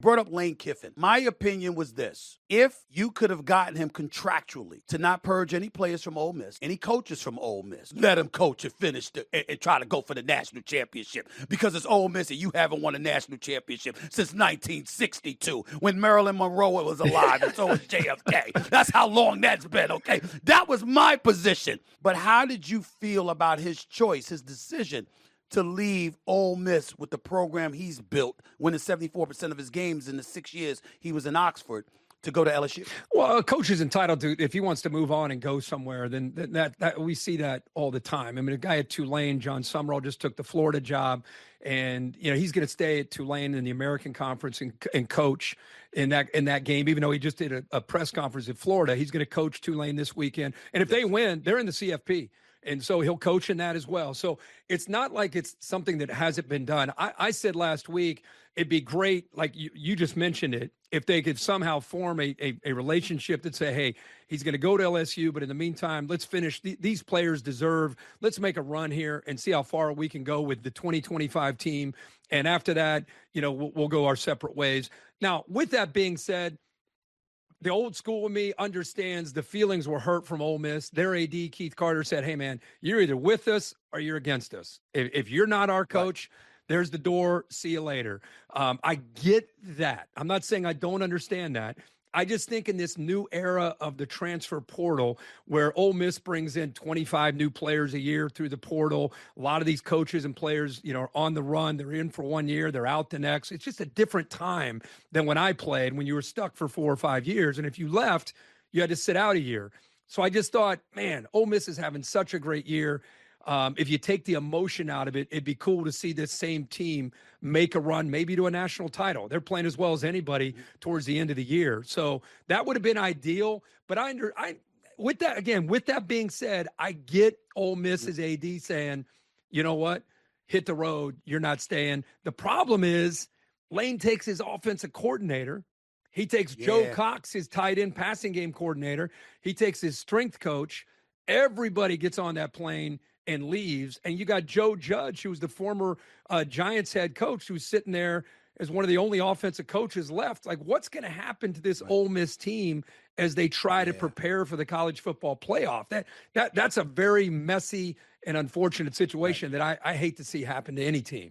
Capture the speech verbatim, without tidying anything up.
brought up Lane Kiffin. My opinion was this. If you could have gotten him contractually to not purge any players from Ole Miss, any coaches from Ole Miss, let him coach and finish the, and, and try to go for the national championship because it's Ole Miss and you haven't won a national championship since nineteen sixty-two when Marilyn Monroe was alive and so was J F K. That's how long that's been, okay? That was my position. But how did you feel about his choice, his decision to leave Ole Miss with the program he's built, winning seventy-four percent of his games in the six years he was in Oxford, to go to L S U? Well, a coach is entitled to, if he wants to move on and go somewhere, then that, that, that we see that all the time. I mean, a guy at Tulane, John Summerall, just took the Florida job, and you know he's going to stay at Tulane in the American Conference and, and coach in that in that game. Even though he just did a, a press conference in Florida, he's going to coach Tulane this weekend. And if they win, they're in the C F P. And so he'll coach in that as well. So it's not like it's something that hasn't been done. I, I said last week, it'd be great, like you, you just mentioned it, if they could somehow form a, a, a relationship that say, hey, he's going to go to L S U, but in the meantime, let's finish. Th- these players deserve, let's make a run here and see how far we can go with the twenty twenty-five team. And after that, you know, we'll, we'll go our separate ways. Now, with that being said, the old school of me understands the feelings were hurt from Ole Miss. Their A D, Keith Carter, said, hey, man, you're either with us or you're against us. If, if you're not our coach, right, there's the door. See you later. Um, I get that. I'm not saying I don't understand that. I just think in this new era of the transfer portal where Ole Miss brings in twenty-five new players a year through the portal, a lot of these coaches and players, you know, are on the run. They're in for one year, they're out the next. It's just a different time than when I played, when you were stuck for four or five years. And if you left, you had to sit out a year. So I just thought, man, Ole Miss is having such a great year. Um, if you take the emotion out of it, it'd be cool to see this same team make a run, maybe to a national title. They're playing as well as anybody towards the end of the year. So that would have been ideal. But I, under, I, with that, again, with that being said, I get Ole Miss's A D saying, you know what, hit the road, you're not staying. The problem is Lane takes his offensive coordinator. He takes yeah. Joe Cox, his tight end passing game coordinator. He takes his strength coach. Everybody gets on that plane and leaves, and you got Joe Judge, who was the former uh, Giants head coach, who's sitting there as one of the only offensive coaches left. Like, what's going to happen to this right. Ole Miss team as they try yeah. to prepare for the college football playoff? That that that's a very messy and unfortunate situation right. that I, I hate to see happen to any team.